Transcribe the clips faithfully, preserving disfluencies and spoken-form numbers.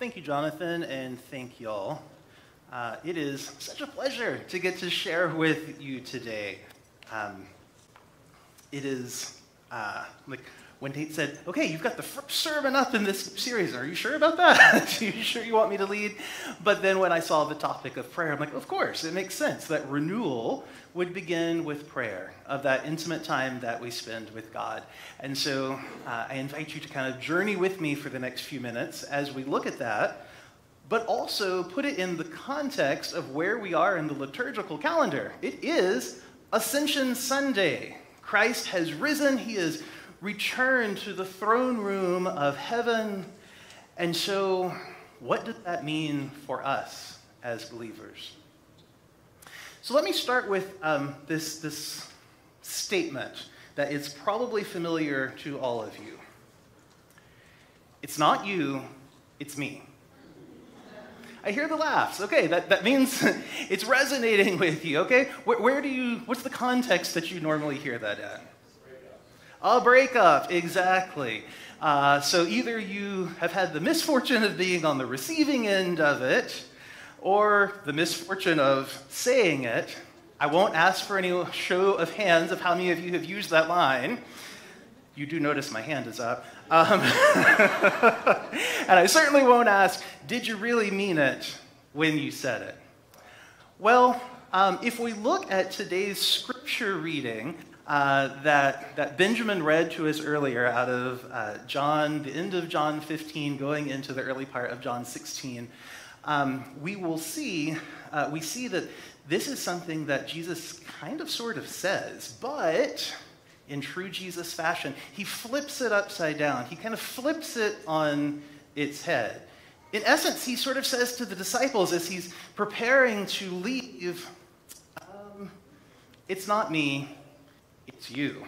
Thank you, Jonathan, and thank y'all. Uh, it is such a pleasure to get to share with you today. Um, it is, uh, like, when Nate said, okay, you've got the first sermon up in this series. Are you sure about that? Are you sure you want me to lead? But then when I saw the topic of prayer, I'm like, of course, it makes sense that renewal would begin with prayer, of that intimate time that we spend with God. And so uh, I invite you to kind of journey with me for the next few minutes as we look at that, but also put it in the context of where we are in the liturgical calendar. It is Ascension Sunday. Christ has risen. He is returned to the throne room of heaven. And so what does that mean for us as believers? So let me start with um, this, this statement that is probably familiar to all of you. It's not you, it's me. I hear the laughs. Okay, that, that means it's resonating with you, okay? Where, where do you, what's the context that you normally hear that in? A breakup, exactly. Uh, so either you have had the misfortune of being on the receiving end of it, or the misfortune of saying it. I won't ask for any show of hands of how many of you have used that line. You do notice my hand is up. Um, and I certainly won't ask, did you really mean it when you said it? Well, um, if we look at today's scripture reading, Uh, that, that Benjamin read to us earlier out of uh, John, the end of John fifteen, going into the early part of John sixteen, um, we will see, uh, we see that this is something that Jesus kind of sort of says, but in true Jesus fashion, he flips it upside down. He kind of flips it on its head. In essence, he sort of says to the disciples as he's preparing to leave, um, it's not me, it's you.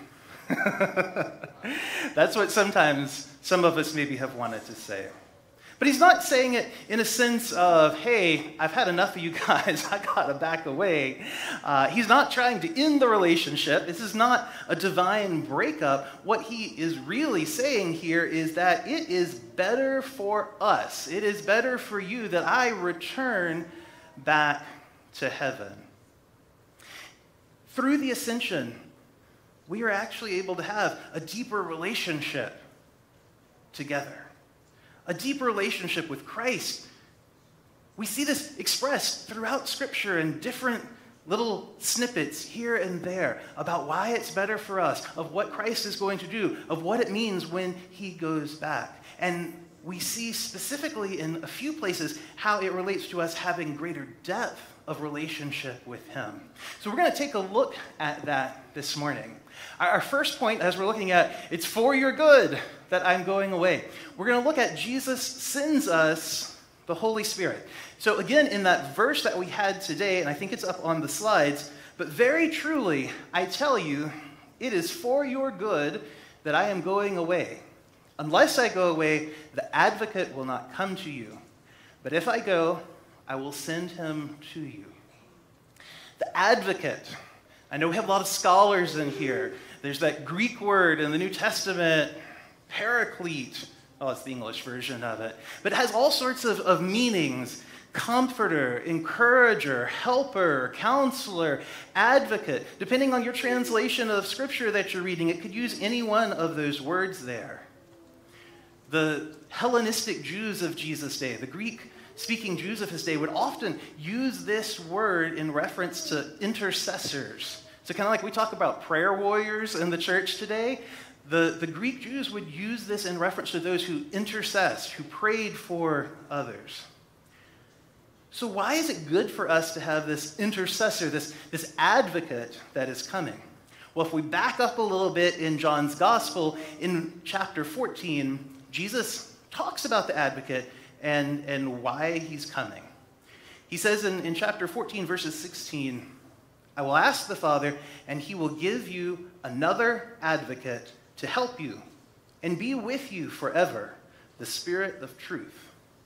That's what sometimes some of us maybe have wanted to say. But he's not saying it in a sense of, hey, I've had enough of you guys, I gotta back away. Uh, he's not trying to end the relationship. This is not a divine breakup. What he is really saying here is that it is better for us. It is better for you that I return back to heaven. Through the ascension, we are actually able to have a deeper relationship together, a deeper relationship with Christ. We see this expressed throughout Scripture in different little snippets here and there about why it's better for us, of what Christ is going to do, of what it means when he goes back. And we see specifically in a few places how it relates to us having greater depth of relationship with him. So we're going to take a look at that this morning. Our first point, as we're looking at, it's for your good that I'm going away. We're going to look at Jesus sends us the Holy Spirit. So again, in that verse that we had today, and I think it's up on the slides, but very truly, I tell you, it is for your good that I am going away. Unless I go away, the advocate will not come to you. But if I go, I will send him to you. The advocate. I know we have a lot of scholars in here. There's that Greek word in the New Testament, paraclete. Oh, it's the English version of it. But it has all sorts of, of meanings. Comforter, encourager, helper, counselor, advocate. Depending on your translation of Scripture that you're reading, it could use any one of those words there. The Hellenistic Jews of Jesus' day, the Greek-speaking Jews of his day, would often use this word in reference to intercessors. So kind of like we talk about prayer warriors in the church today, the, the Greek Jews would use this in reference to those who intercessed, who prayed for others. So why is it good for us to have this intercessor, this, this advocate that is coming? Well, if we back up a little bit in John's Gospel, in chapter fourteen, Jesus talks about the advocate and, and why he's coming. He says in, in chapter fourteen, verses sixteen, I will ask the Father, and he will give you another advocate to help you and be with you forever, the Spirit of truth.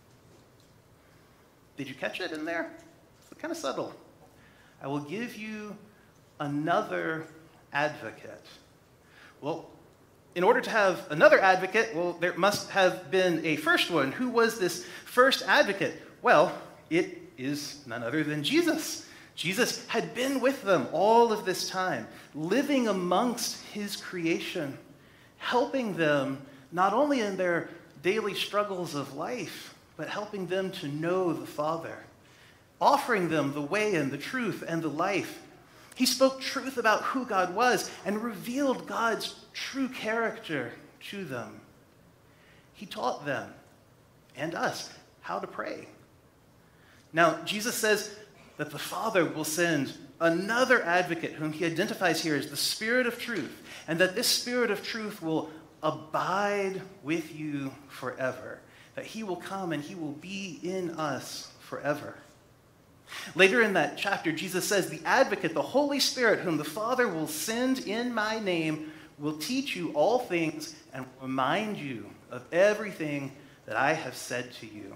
Did you catch it in there? It's kind of subtle. I will give you another advocate. Well, in order to have another advocate, well, there must have been a first one. Who was this first advocate? Well, it is none other than Jesus. Jesus had been with them all of this time, living amongst his creation, helping them not only in their daily struggles of life, but helping them to know the Father, offering them the way and the truth and the life. He spoke truth about who God was and revealed God's true character to them. He taught them and us how to pray. Now, Jesus says that the Father will send another advocate whom he identifies here as the Spirit of truth, and that this Spirit of truth will abide with you forever, that he will come and he will be in us forever. Later in that chapter, Jesus says, the advocate, the Holy Spirit, whom the Father will send in my name, will teach you all things and remind you of everything that I have said to you.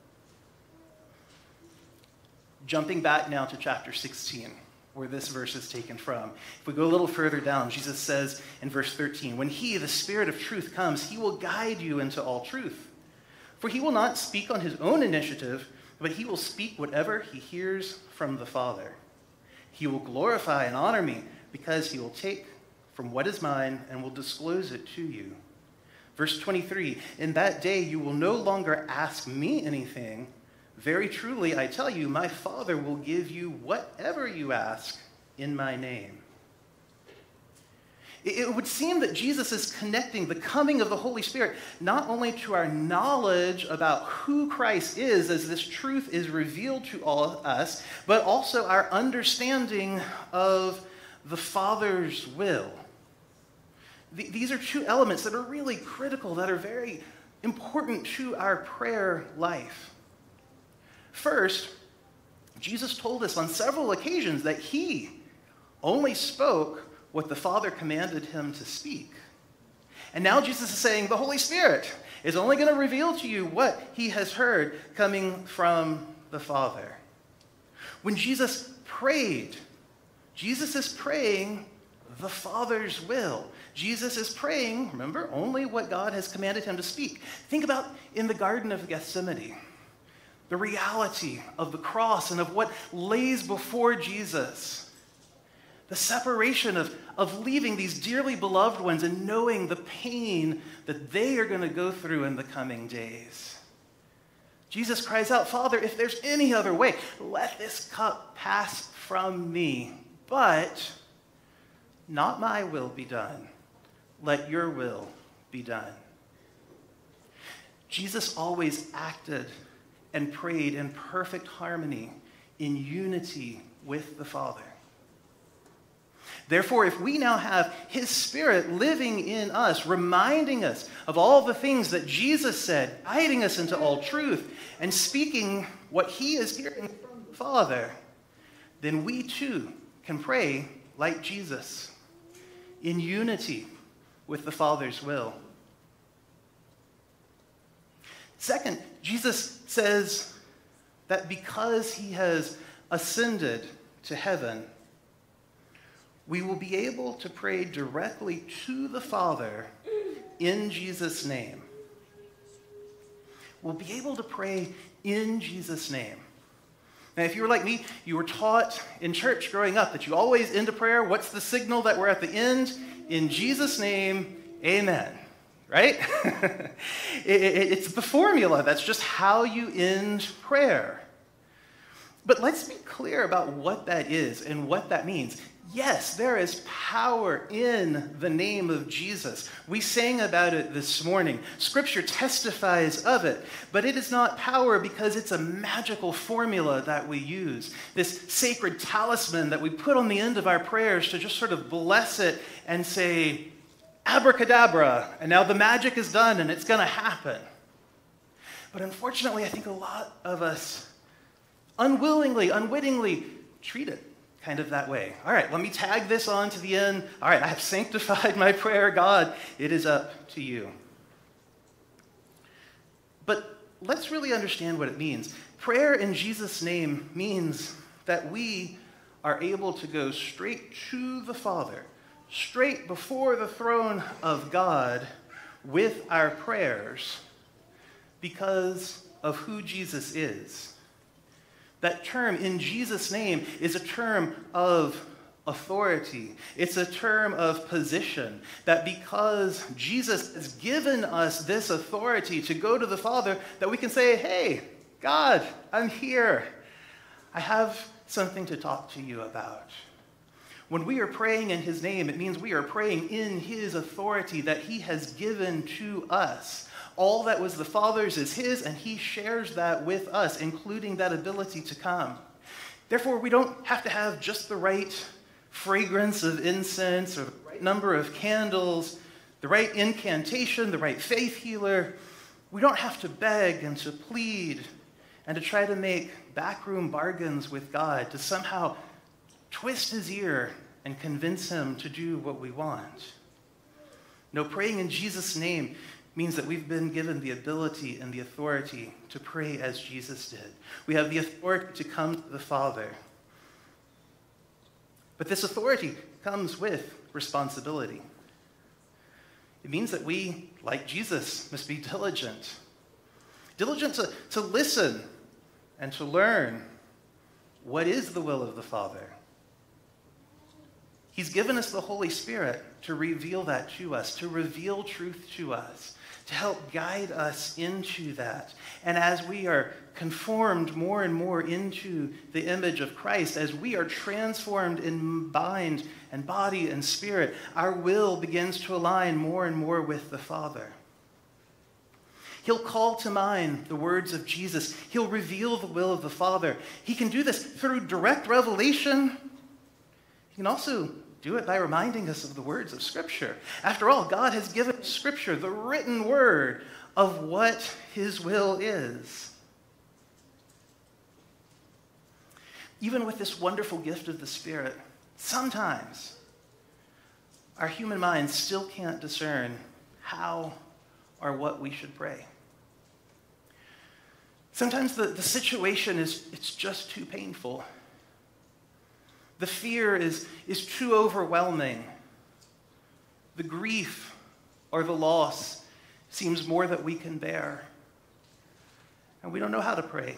Jumping back now to chapter sixteen, where this verse is taken from. If we go a little further down, Jesus says in verse thirteen, when he, the Spirit of truth, comes, he will guide you into all truth. For he will not speak on his own initiative, but he will speak whatever he hears from the Father. He will glorify and honor me, because he will take from what is mine and will disclose it to you. Verse twenty-three, in that day you will no longer ask me anything. Very truly, I tell you, my Father will give you whatever you ask in my name. It would seem that Jesus is connecting the coming of the Holy Spirit not only to our knowledge about who Christ is as this truth is revealed to all of us, but also our understanding of the Father's will. These are two elements that are really critical, that are very important to our prayer life. First, Jesus told us on several occasions that he only spoke what the Father commanded him to speak. And now Jesus is saying the Holy Spirit is only going to reveal to you what he has heard coming from the Father. When Jesus prayed, Jesus is praying the Father's will. Jesus is praying, remember, only what God has commanded him to speak. Think about in the Garden of Gethsemane, the reality of the cross and of what lays before Jesus. The separation of, of leaving these dearly beloved ones and knowing the pain that they are going to go through in the coming days. Jesus cries out, Father, if there's any other way, let this cup pass from me. But not my will be done. Let your will be done. Jesus always acted and prayed in perfect harmony, in unity with the Father. Therefore, if we now have his Spirit living in us, reminding us of all the things that Jesus said, guiding us into all truth, and speaking what he is hearing from the Father, then we too can pray like Jesus, in unity with the Father's will. Second, Jesus says that because he has ascended to heaven, we will be able to pray directly to the Father in Jesus' name. We'll be able to pray in Jesus' name. Now, if you were like me, you were taught in church growing up that you always end a prayer. What's the signal that we're at the end? In Jesus' name, amen. Right? it, it, it's the formula. That's just how you end prayer. But let's be clear about what that is and what that means. Yes, there is power in the name of Jesus. We sang about it this morning. Scripture testifies of it. But it is not power because it's a magical formula that we use. This sacred talisman that we put on the end of our prayers to just sort of bless it and say, abracadabra, and now the magic is done and it's going to happen. But unfortunately, I think a lot of us unwillingly, unwittingly treat it kind of that way. All right, let me tag this on to the end. All right, I have sanctified my prayer. God, it is up to you. But let's really understand what it means. Prayer in Jesus' name means that we are able to go straight to the Father, straight before the throne of God with our prayers because of who Jesus is. That term, in Jesus' name, is a term of authority. It's a term of position. That because Jesus has given us this authority to go to the Father, that we can say, hey, God, I'm here. I have something to talk to you about. When we are praying in his name, it means we are praying in his authority that he has given to us. All that was the Father's is his, and he shares that with us, including that ability to come. Therefore, we don't have to have just the right fragrance of incense or the right number of candles, the right incantation, the right faith healer. We don't have to beg and to plead and to try to make backroom bargains with God to somehow twist his ear and convince him to do what we want. No, praying in Jesus' name means that we've been given the ability and the authority to pray as Jesus did. We have the authority to come to the Father. But this authority comes with responsibility. It means that we, like Jesus, must be diligent. Diligent to, to listen and to learn what is the will of the Father. He's given us the Holy Spirit to reveal that to us, to reveal truth to us, to help guide us into that. And as we are conformed more and more into the image of Christ, as we are transformed in mind and body and spirit, our will begins to align more and more with the Father. He'll call to mind the words of Jesus. He'll reveal the will of the Father. He can do this through direct revelation. He can also do it by reminding us of the words of Scripture. After all, God has given Scripture, the written word of what his will is. Even with this wonderful gift of the Spirit, sometimes our human minds still can't discern how or what we should pray. Sometimes the, the situation is it's just too painful. The fear is, is too overwhelming. The grief or the loss seems more that we can bear. And we don't know how to pray.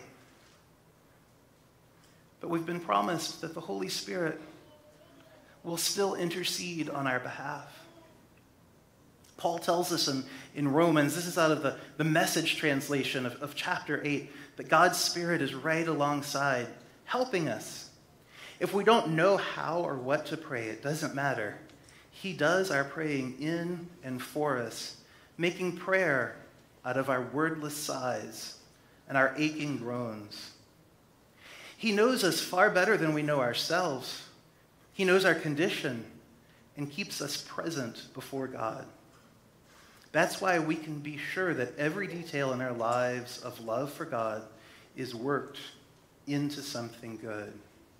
But we've been promised that the Holy Spirit will still intercede on our behalf. Paul tells us in, in Romans, this is out of the, the Message translation of, of chapter eight, that God's Spirit is right alongside, helping us. If we don't know how or what to pray, it doesn't matter. He does our praying in and for us, making prayer out of our wordless sighs and our aching groans. He knows us far better than we know ourselves. He knows our condition and keeps us present before God. That's why we can be sure that every detail in our lives of love for God is worked into something good.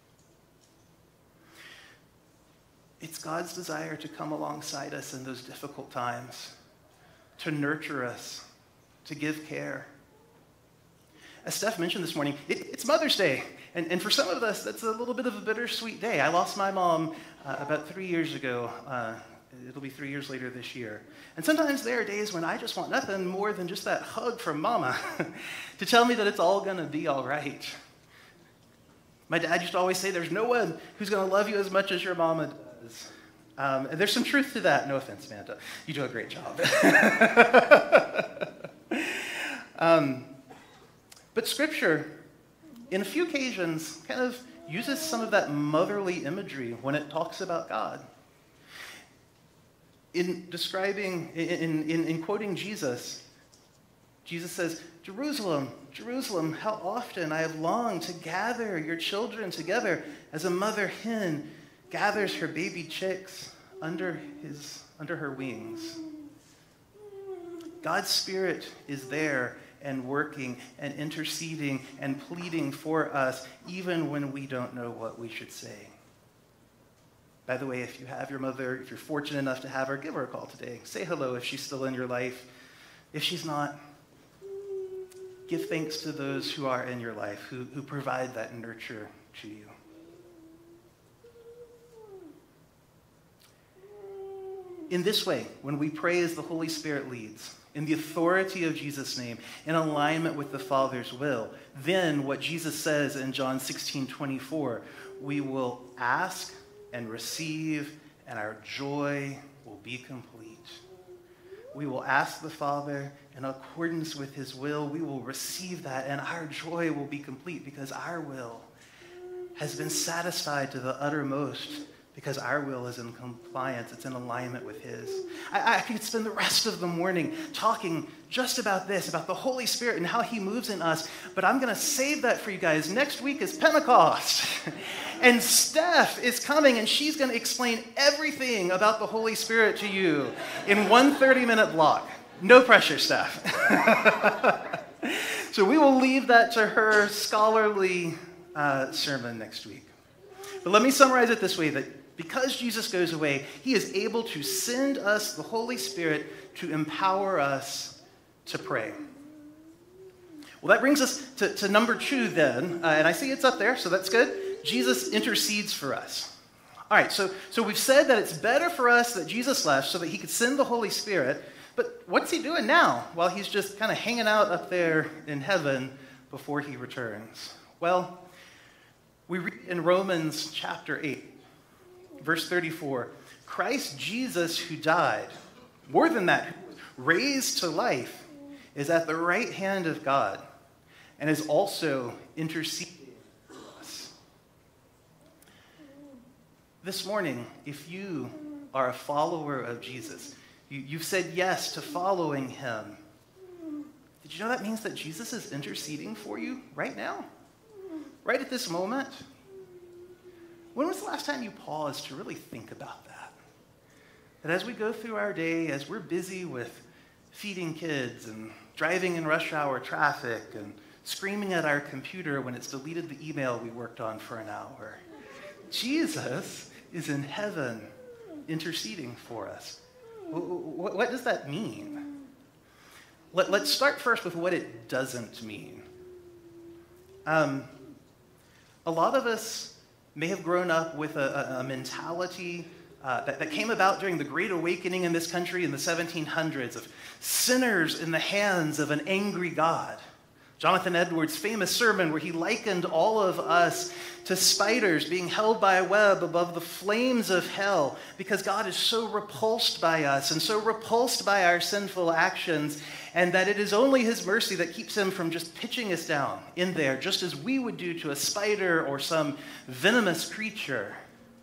It's God's desire to come alongside us in those difficult times, to nurture us, to give care. As Steph mentioned this morning, it, it's Mother's Day. And, and for some of us, that's a little bit of a bittersweet day. I lost my mom uh, about three years ago. Uh, it'll be three years later this year. And sometimes there are days when I just want nothing more than just that hug from Mama to tell me that it's all going to be all right. My dad used to always say, there's no one who's going to love you as much as your mama does. Um, and there's some truth to that. No offense, Amanda. You do a great job. um, but Scripture, in a few occasions, kind of uses some of that motherly imagery when it talks about God. In describing, in, in, in quoting Jesus, Jesus says, Jerusalem, Jerusalem, how often I have longed to gather your children together as a mother hen gathers her baby chicks under, his, under her wings. God's Spirit is there and working and interceding and pleading for us even when we don't know what we should say. By the way, if you have your mother, if you're fortunate enough to have her, give her a call today. Say hello if she's still in your life. If she's not, give thanks to those who are in your life, who, who provide that nurture to you. In this way, when we pray as the Holy Spirit leads, in the authority of Jesus' name, in alignment with the Father's will, then what Jesus says in John sixteen twenty-four, we will ask and receive, and our joy will be complete. We will ask the Father in accordance with his will. We will receive that, and our joy will be complete because our will has been satisfied to the uttermost, because our will is in compliance. It's in alignment with his. I, I could spend the rest of the morning talking just about this, about the Holy Spirit and how he moves in us, but I'm going to save that for you guys. Next week is Pentecost, and Steph is coming, and she's going to explain everything about the Holy Spirit to you in one thirty-minute block. No pressure, Steph. So we will leave that to her scholarly uh, sermon next week. But let me summarize it this way, that because Jesus goes away, he is able to send us the Holy Spirit to empower us to pray. Well, that brings us to, to number two then, uh, and I see it's up there, so that's good. Jesus intercedes for us. All right, so, so we've said that it's better for us that Jesus left so that he could send the Holy Spirit, but what's he doing now while he's just kind of hanging out up there in heaven before he returns? Well, we read in Romans chapter eight, verse thirty-four, Christ Jesus who died, more than that, who was raised to life, is at the right hand of God and is also interceding for us. This morning, if you are a follower of Jesus, you, you've said yes to following him, did you know that means that Jesus is interceding for you right now? Right at this moment? When was the last time you paused to really think about that? That as we go through our day, as we're busy with feeding kids and driving in rush hour traffic and screaming at our computer when it's deleted the email we worked on for an hour, Jesus is in heaven interceding for us. What does that mean? Let's start first with what it doesn't mean. Um, A lot of us may have grown up with a, a, a mentality uh, that, that came about during the Great Awakening in this country in the seventeen hundreds of sinners in the hands of an angry God. Jonathan Edwards' famous sermon where he likened all of us to spiders being held by a web above the flames of hell because God is so repulsed by us and so repulsed by our sinful actions, and that it is only his mercy that keeps him from just pitching us down in there, just as we would do to a spider or some venomous creature.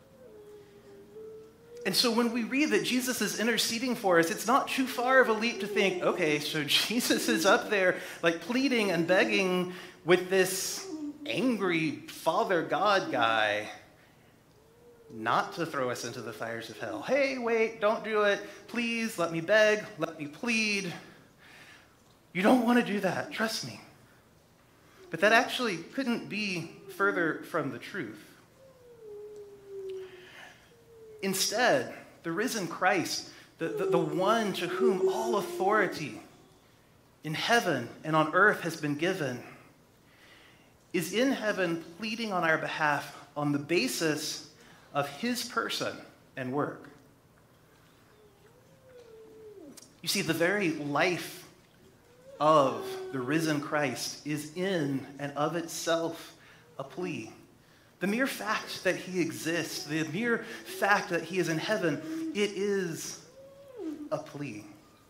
And so when we read that Jesus is interceding for us, it's not too far of a leap to think, okay, so Jesus is up there like pleading and begging with this angry Father God guy not to throw us into the fires of hell. Hey, wait, don't do it. Please, let me beg, let me plead. You don't want to do that, trust me. But that actually couldn't be further from the truth. Instead, the risen Christ, the, the, the one to whom all authority in heaven and on earth has been given, is in heaven pleading on our behalf on the basis of his person and work. You see, the very life of the risen Christ is in and of itself a plea. The mere fact that he exists, the mere fact that he is in heaven, it is a plea.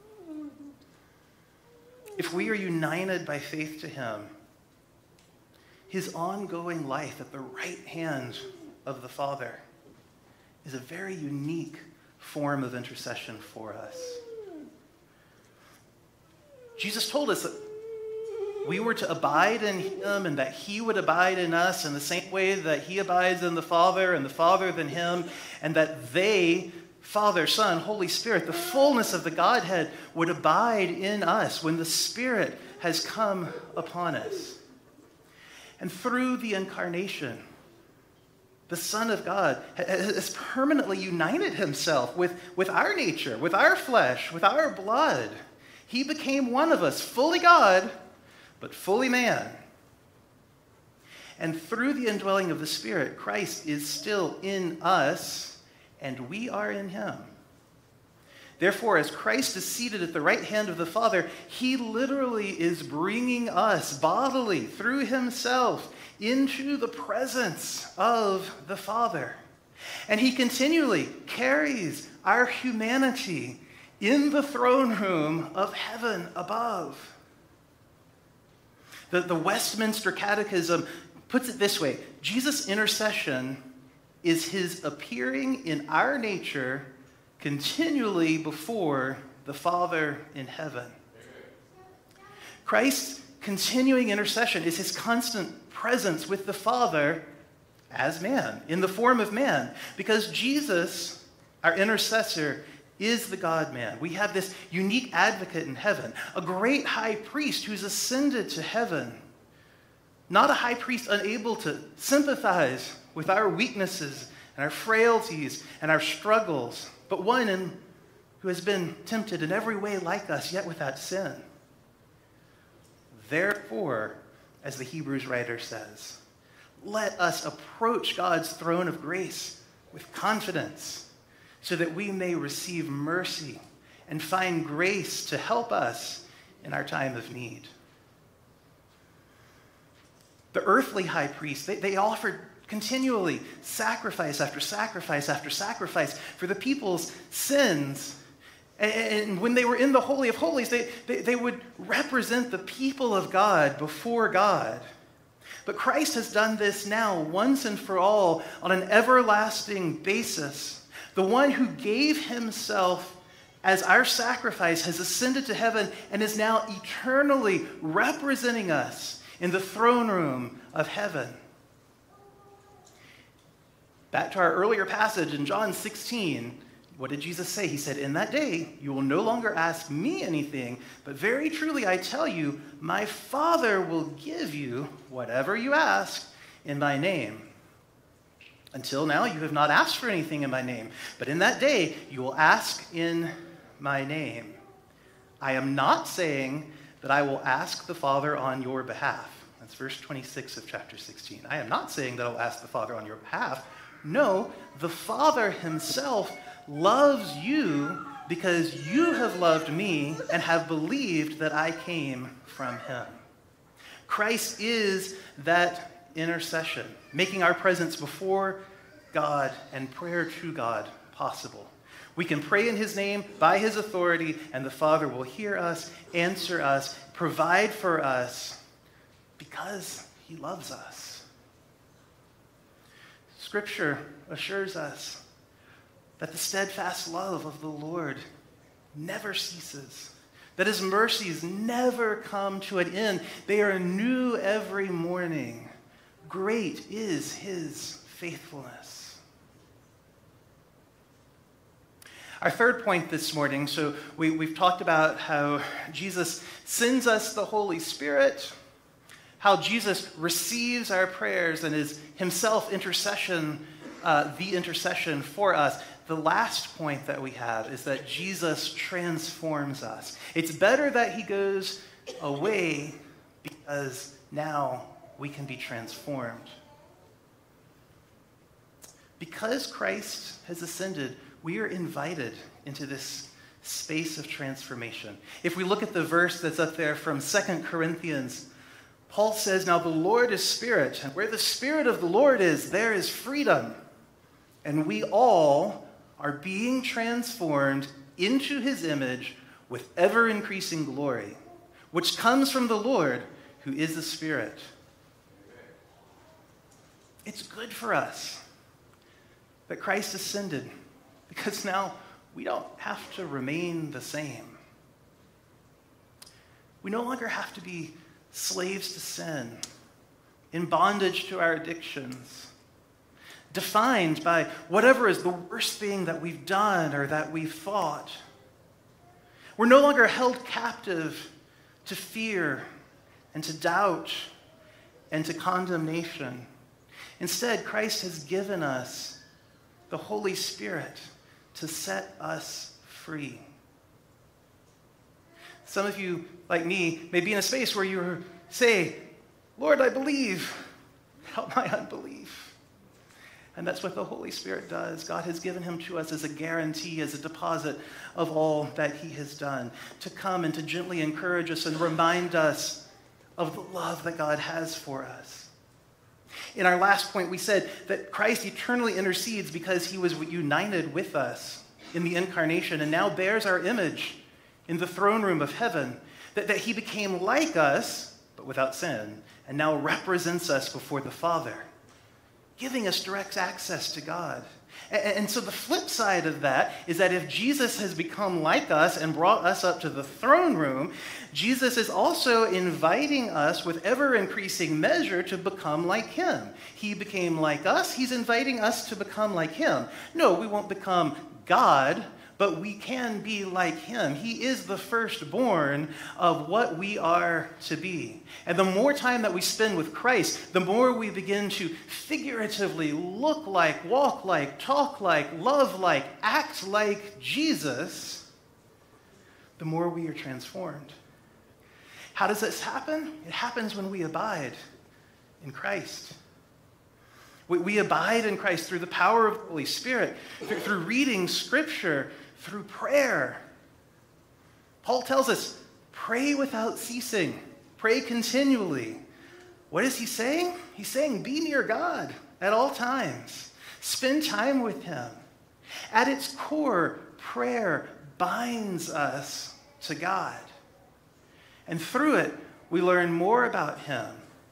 If we are united by faith to him, his ongoing life at the right hand of the Father is a very unique form of intercession for us. Jesus told us that we were to abide in him and that he would abide in us in the same way that he abides in the Father and the Father in him, and that they, Father, Son, Holy Spirit, the fullness of the Godhead, would abide in us when the Spirit has come upon us. And through the incarnation, the Son of God has permanently united himself with, with our nature, with our flesh, with our blood. He became one of us, fully God, but fully man. And through the indwelling of the Spirit, Christ is still in us, and we are in him. Therefore, as Christ is seated at the right hand of the Father, he literally is bringing us bodily through himself into the presence of the Father. And he continually carries our humanity in the throne room of heaven above. The, the Westminster Catechism puts it this way: Jesus' intercession is his appearing in our nature continually before the Father in heaven. Christ's continuing intercession is his constant presence with the Father as man, in the form of man. Because Jesus, our intercessor, is the God-man. We have this unique advocate in heaven, a great high priest who's ascended to heaven. Not a high priest unable to sympathize with our weaknesses and our frailties and our struggles, but one in, who has been tempted in every way like us, yet without sin. Therefore, as the Hebrews writer says, let us approach God's throne of grace with confidence, so that we may receive mercy and find grace to help us in our time of need. The earthly high priests, they, they offered continually sacrifice after sacrifice after sacrifice for the people's sins. And, and when they were in the Holy of Holies, they, they, they would represent the people of God before God. But Christ has done this now once and for all on an everlasting basis. The one who gave himself as our sacrifice has ascended to heaven and is now eternally representing us in the throne room of heaven. Back to our earlier passage in John sixteen, what did Jesus say? He said, in that day, you will no longer ask me anything, but very truly I tell you, my Father will give you whatever you ask in my name. Until now, you have not asked for anything in my name, but in that day, you will ask in my name. I am not saying that I will ask the Father on your behalf. That's verse twenty-six of chapter sixteen. I am not saying that I will ask the Father on your behalf. No, the Father himself loves you because you have loved me and have believed that I came from him. Christ is that intercession, making our presence before God and prayer to God possible. We can pray in his name, by his authority, and the Father will hear us, answer us, provide for us, because he loves us. Scripture assures us that the steadfast love of the Lord never ceases, that his mercies never come to an end. They are new every morning. Great is his faithfulness. Our third point this morning, so we, we've talked about how Jesus sends us the Holy Spirit, how Jesus receives our prayers and is himself intercession, uh, the intercession for us. The last point that we have is that Jesus transforms us. It's better that he goes away because now we can be transformed. Because Christ has ascended, we are invited into this space of transformation. If we look at the verse that's up there from Second Corinthians, Paul says, now the Lord is Spirit, and where the Spirit of the Lord is, there is freedom. And we all are being transformed into his image with ever-increasing glory, which comes from the Lord, who is the Spirit. It's good for us that Christ ascended, because now we don't have to remain the same. We no longer have to be slaves to sin, in bondage to our addictions, defined by whatever is the worst thing that we've done or that we've thought. We're no longer held captive to fear and to doubt and to condemnation. Instead, Christ has given us the Holy Spirit to set us free. Some of you, like me, may be in a space where you say, Lord, I believe. Help my unbelief. And that's what the Holy Spirit does. God has given him to us as a guarantee, as a deposit of all that he has done, to come and to gently encourage us and remind us of the love that God has for us. In our last point, we said that Christ eternally intercedes because he was united with us in the incarnation and now bears our image in the throne room of heaven, that, that he became like us, but without sin, and now represents us before the Father, giving us direct access to God. And, and so the flip side of that is that if Jesus has become like us and brought us up to the throne room, Jesus is also inviting us with ever-increasing measure to become like him. He became like us. He's inviting us to become like him. No, we won't become God, but we can be like him. He is the firstborn of what we are to be. And the more time that we spend with Christ, the more we begin to figuratively look like, walk like, talk like, love like, act like Jesus, the more we are transformed. How does this happen? It happens when we abide in Christ. We, we abide in Christ through the power of the Holy Spirit, through, through reading Scripture, through prayer. Paul tells us, pray without ceasing. Pray continually. What is he saying? He's saying, be near God at all times. Spend time with him. At its core, prayer binds us to God. And through it, we learn more about him.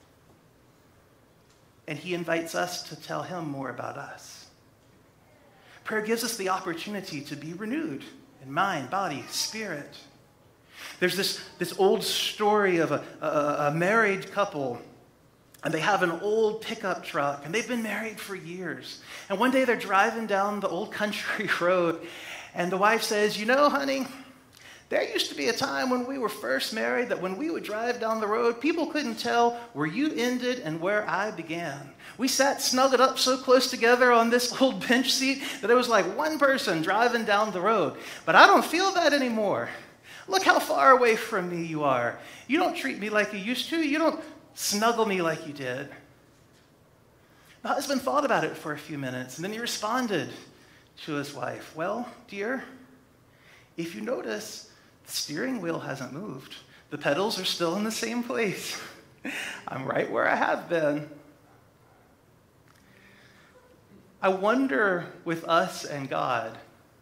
And he invites us to tell him more about us. Prayer gives us the opportunity to be renewed in mind, body, spirit. There's this, this old story of a, a, a married couple, and they have an old pickup truck, and they've been married for years. And one day they're driving down the old country road, and the wife says, you know, honey, there used to be a time when we were first married that when we would drive down the road, people couldn't tell where you ended and where I began. We sat snuggled up so close together on this old bench seat that it was like one person driving down the road. But I don't feel that anymore. Look how far away from me you are. You don't treat me like you used to. You don't snuggle me like you did. The husband thought about it for a few minutes, and then he responded to his wife, well, dear, if you notice, the steering wheel hasn't moved. The pedals are still in the same place. I'm right where I have been. I wonder with us and God,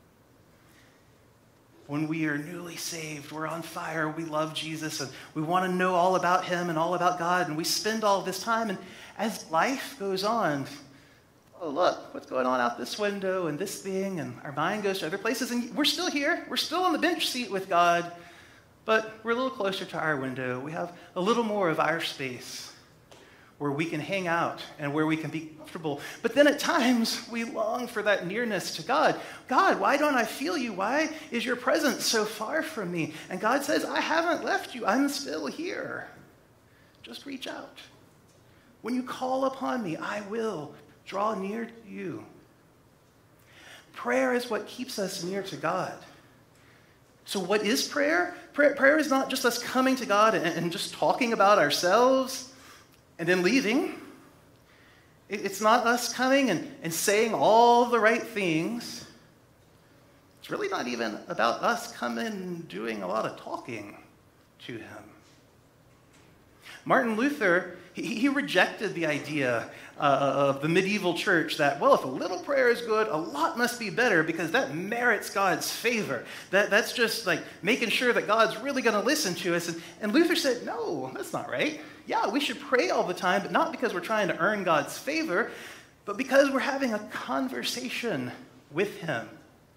when we are newly saved, we're on fire, we love Jesus, and we want to know all about him and all about God, and we spend all this time, and as life goes on, oh, look, what's going on out this window and this thing, and our mind goes to other places, and we're still here. We're still on the bench seat with God, but we're a little closer to our window. We have a little more of our space where we can hang out and where we can be comfortable. But then at times, we long for that nearness to God. God, why don't I feel you? Why is your presence so far from me? And God says, I haven't left you. I'm still here. Just reach out. When you call upon me, I will draw near to you. Prayer is what keeps us near to God. So what is prayer? Prayer, prayer is not just us coming to God and, and just talking about ourselves and then leaving. It, it's not us coming and, and saying all the right things. It's really not even about us coming and doing a lot of talking to him. Martin Luther, he, he rejected the idea Uh, of the medieval church that, well, if a little prayer is good, a lot must be better because that merits God's favor. That, that's just like making sure that God's really going to listen to us. And, and Luther said, no, that's not right. Yeah, we should pray all the time, but not because we're trying to earn God's favor, but because we're having a conversation with him.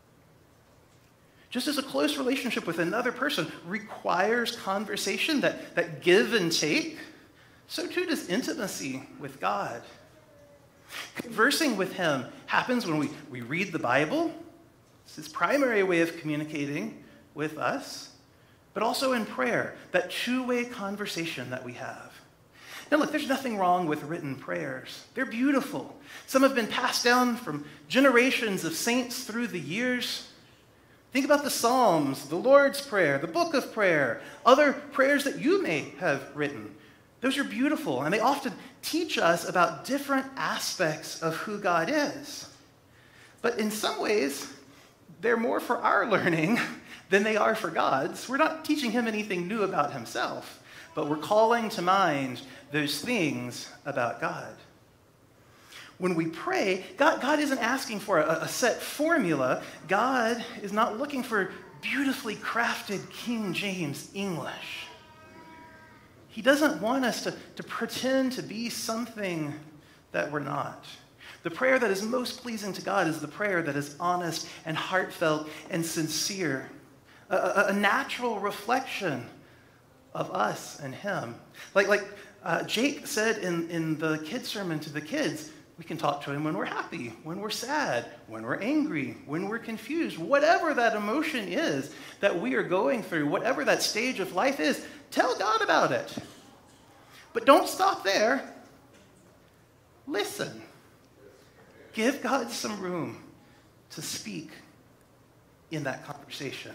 Just as a close relationship with another person requires conversation, that, that give and take, so too does intimacy with God. Conversing with him happens when we, we read the Bible. It's his primary way of communicating with us, but also in prayer, that two-way conversation that we have. Now look, there's nothing wrong with written prayers. They're beautiful. Some have been passed down from generations of saints through the years. Think about the Psalms, the Lord's Prayer, the Book of Prayer, other prayers that you may have written. Those are beautiful, and they often teach us about different aspects of who God is. But in some ways, they're more for our learning than they are for God's. We're not teaching him anything new about himself, but we're calling to mind those things about God. When we pray, God, God isn't asking for a, a set formula. God is not looking for beautifully crafted King James English. He doesn't want us to, to pretend to be something that we're not. The prayer that is most pleasing to God is the prayer that is honest and heartfelt and sincere, a, a, a natural reflection of us and him. Like, like uh, Jake said in, in the kids' sermon to the kids, we can talk to him when we're happy, when we're sad, when we're angry, when we're confused. Whatever that emotion is that we are going through, whatever that stage of life is, tell God about it. But don't stop there. Listen. Give God some room to speak in that conversation.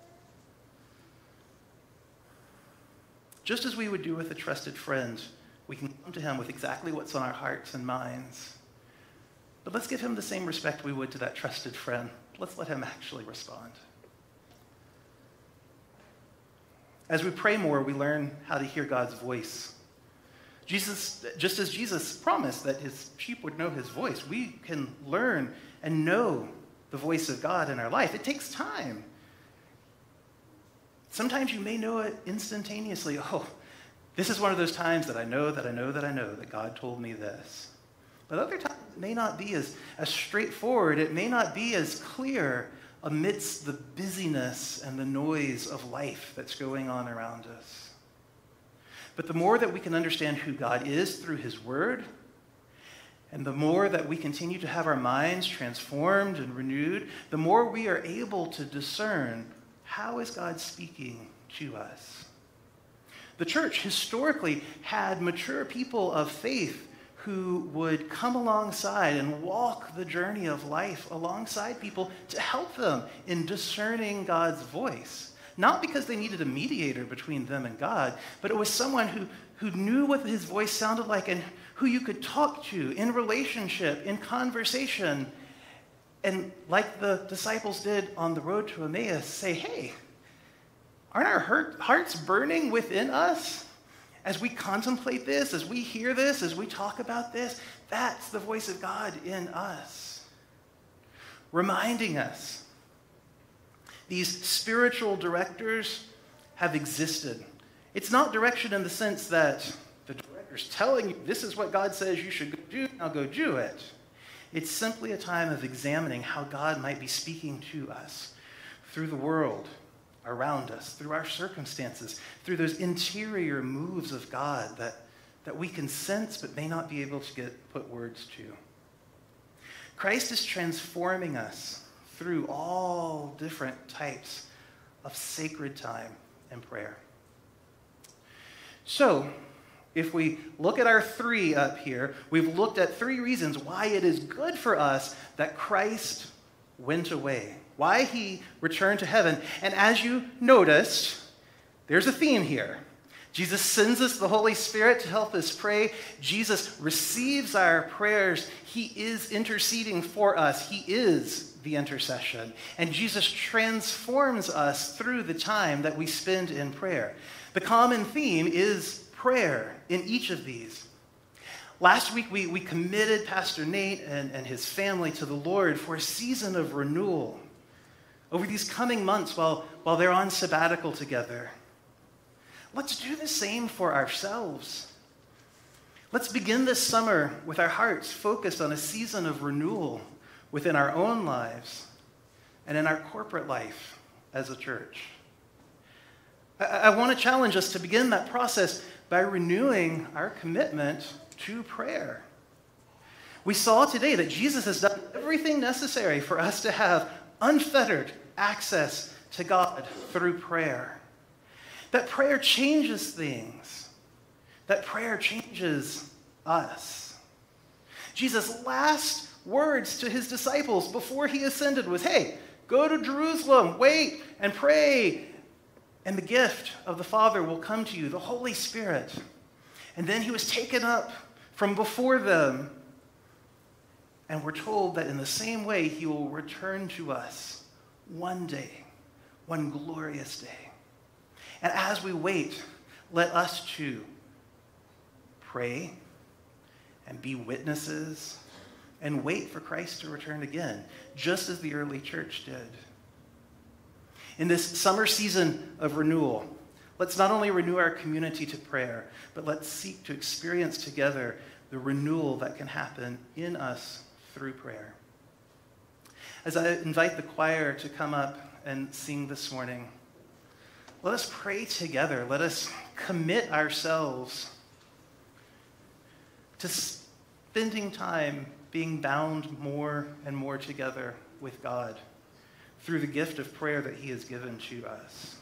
Just as we would do with a trusted friend, we can come to him with exactly what's on our hearts and minds. But let's give him the same respect we would to that trusted friend. Let's let him actually respond. As we pray more, we learn how to hear God's voice. Jesus, just as Jesus promised that his sheep would know his voice, we can learn and know the voice of God in our life. It takes time. Sometimes you may know it instantaneously. Oh, this is one of those times that I know, that I know, that I know that God told me this. But other times it may not be as, as straightforward. It may not be as clear amidst the busyness and the noise of life that's going on around us. But the more that we can understand who God is through his word, and the more that we continue to have our minds transformed and renewed, the more we are able to discern how is God speaking to us. The church historically had mature people of faith who would come alongside and walk the journey of life alongside people to help them in discerning God's voice. Not because they needed a mediator between them and God, but it was someone who, who knew what his voice sounded like and who you could talk to in relationship, in conversation. And like the disciples did on the road to Emmaus, say, hey, aren't our hurt, hearts burning within us? As we contemplate this, as we hear this, as we talk about this, that's the voice of God in us. Reminding us, these spiritual directors have existed. It's not direction in the sense that the director's telling you, this is what God says you should do, now go do it. It's simply a time of examining how God might be speaking to us through the world around us, through our circumstances, through those interior moves of God that, that we can sense but may not be able to get put words to. Christ is transforming us through all different types of sacred time and prayer. So, if we look at our three up here, we've looked at three reasons why it is good for us that Christ went away, why he returned to heaven. And as you noticed, there's a theme here. Jesus sends us the Holy Spirit to help us pray. Jesus receives our prayers. He is interceding for us. He is the intercession. And Jesus transforms us through the time that we spend in prayer. The common theme is prayer in each of these. Last week, we, we committed Pastor Nate and, and his family to the Lord for a season of renewal over these coming months while, while they're on sabbatical together. Let's do the same for ourselves. Let's begin this summer with our hearts focused on a season of renewal within our own lives and in our corporate life as a church. I, I want to challenge us to begin that process by renewing our commitment to prayer. We saw today that Jesus has done everything necessary for us to have unfettered access to God through prayer. That prayer changes things. That prayer changes us. Jesus' last words to his disciples before he ascended was, hey, go to Jerusalem, wait and pray, and the gift of the Father will come to you, the Holy Spirit. And then he was taken up from before them. And we're told that in the same way, he will return to us one day, one glorious day. And as we wait, let us too pray and be witnesses and wait for Christ to return again, just as the early church did. In this summer season of renewal, let's not only renew our community to prayer, but let's seek to experience together the renewal that can happen in us through prayer. As I invite the choir to come up and sing this morning, let us pray together. Let us commit ourselves to spending time being bound more and more together with God through the gift of prayer that he has given to us.